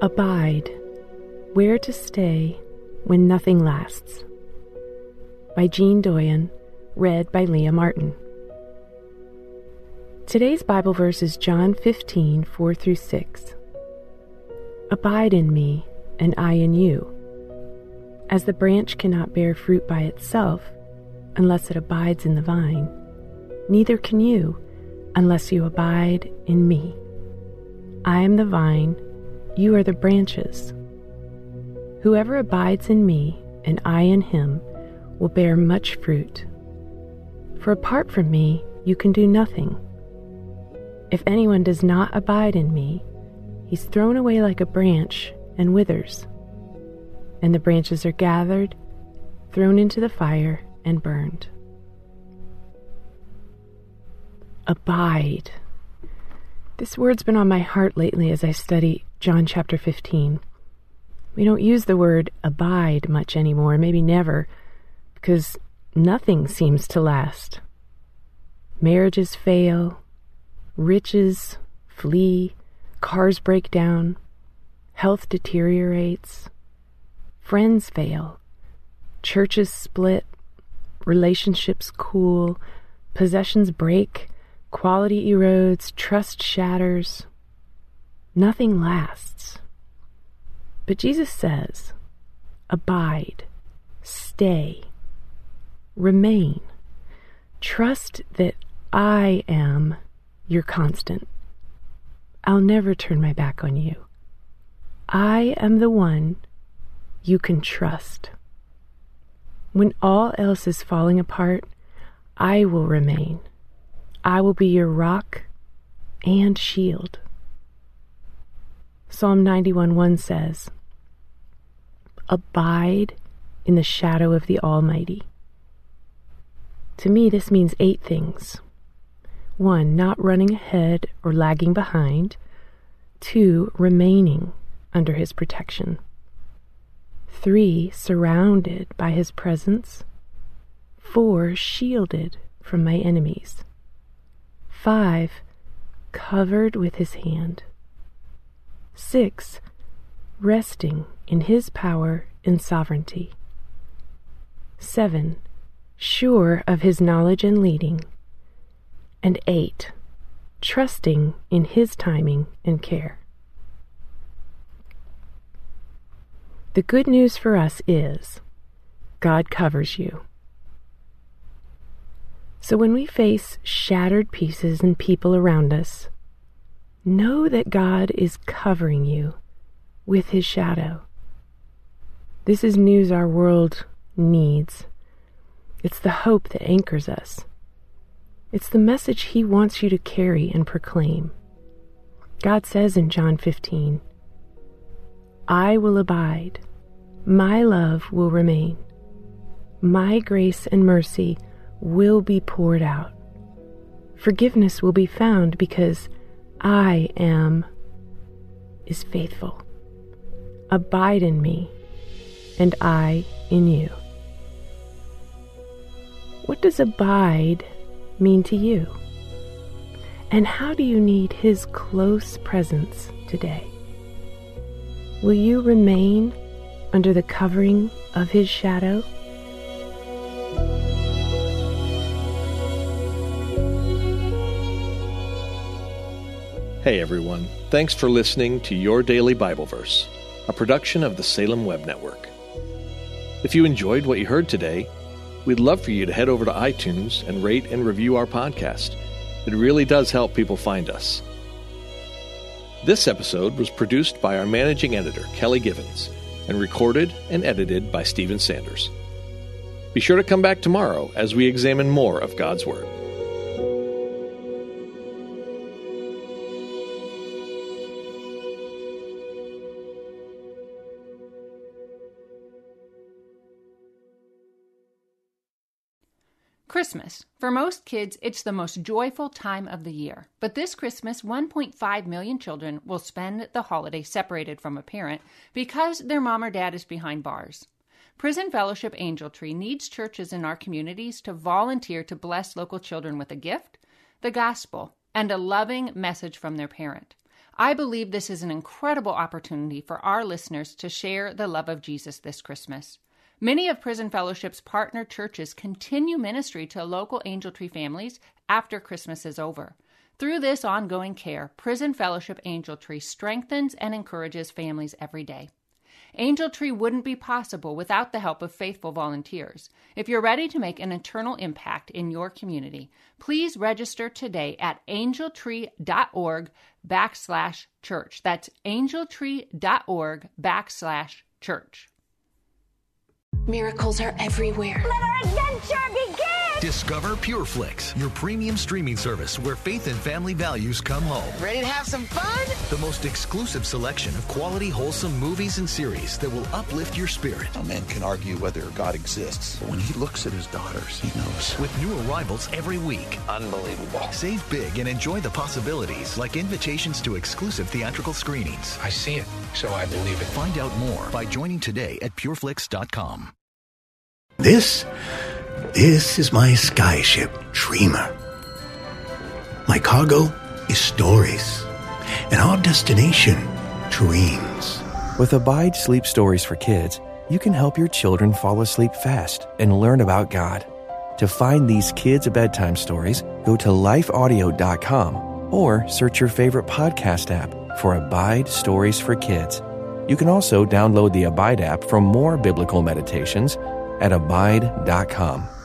Abide, Where to Stay When Nothing Lasts, by Jean Doyen, read by Leah Martin. Today's Bible verse is John 15, 4-6. Abide in me, and I in you. As the branch cannot bear fruit by itself unless it abides in the vine, neither can you unless you abide in me. I am the vine, you are the branches. Whoever abides in me, and I in him, will bear much fruit. For apart from me, you can do nothing. If anyone does not abide in me, he's thrown away like a branch and withers, and the branches are gathered, thrown into the fire, and burned. Abide. This word's been on my heart lately as I study John chapter 15. We don't use the word abide much anymore, maybe never, because nothing seems to last. Marriages fail, riches flee, cars break down, health deteriorates, friends fail, churches split, relationships cool, possessions break, quality erodes, trust shatters. Nothing lasts. But Jesus says, abide, stay, remain. Trust that I am your constant. I'll never turn my back on you. I am the one you can trust. When all else is falling apart, I will remain. I will be your rock and shield. Psalm 91:1 says, abide in the shadow of the Almighty. To me, this means 8 things. 1, not running ahead or lagging behind. 2, remaining under his protection. 3, surrounded by his presence. 4, shielded from my enemies. 5, covered with his hand. 6, resting in his power and sovereignty. 7, sure of his knowledge and leading. And 8, trusting in his timing and care. The good news for us is God covers you. So when we face shattered pieces and people around us, know that God is covering you with his shadow. This is news our world needs. It's the hope that anchors us. It's the message he wants you to carry and proclaim. God says in John 15, I will abide, my love will remain, my grace and mercy will be poured out. Forgiveness will be found because I am is faithful. Abide in me, and I in you. What does abide mean to you? And how do you need his close presence today? Will you remain under the covering of his shadow? Hey everyone, thanks for listening to Your Daily Bible Verse, a production of the Salem Web Network. If you enjoyed what you heard today, we'd love for you to head over to iTunes and rate and review our podcast. It really does help people find us. This episode was produced by our managing editor, Kelly Givens, and recorded and edited by Stephen Sanders. Be sure to come back tomorrow as we examine more of God's Word. Christmas. For most kids, it's the most joyful time of the year. But this Christmas, 1.5 million children will spend the holiday separated from a parent because their mom or dad is behind bars. Prison Fellowship Angel Tree needs churches in our communities to volunteer to bless local children with a gift, the gospel, and a loving message from their parent. I believe this is an incredible opportunity for our listeners to share the love of Jesus this Christmas. Many of Prison Fellowship's partner churches continue ministry to local Angel Tree families after Christmas is over. Through this ongoing care, Prison Fellowship Angel Tree strengthens and encourages families every day. Angel Tree wouldn't be possible without the help of faithful volunteers. If you're ready to make an eternal impact in your community, please register today at angeltree.org/church. That's angeltree.org/church. Miracles are everywhere. Let our adventure begin! Discover PureFlix, your premium streaming service where faith and family values come home. Ready to have some fun? The most exclusive selection of quality, wholesome movies and series that will uplift your spirit. A man can argue whether God exists, but when he looks at his daughters, he knows. With new arrivals every week. Unbelievable. Save big and enjoy the possibilities, like invitations to exclusive theatrical screenings. I see it, so I believe it. Find out more by joining today at pureflix.com. This is my skyship, Dreamer. My cargo is stories, and our destination, dreams. With Abide Sleep Stories for Kids, you can help your children fall asleep fast and learn about God. To find these kids' bedtime stories, go to lifeaudio.com or search your favorite podcast app for Abide Stories for Kids. You can also download the Abide app for more biblical meditations at abide.com.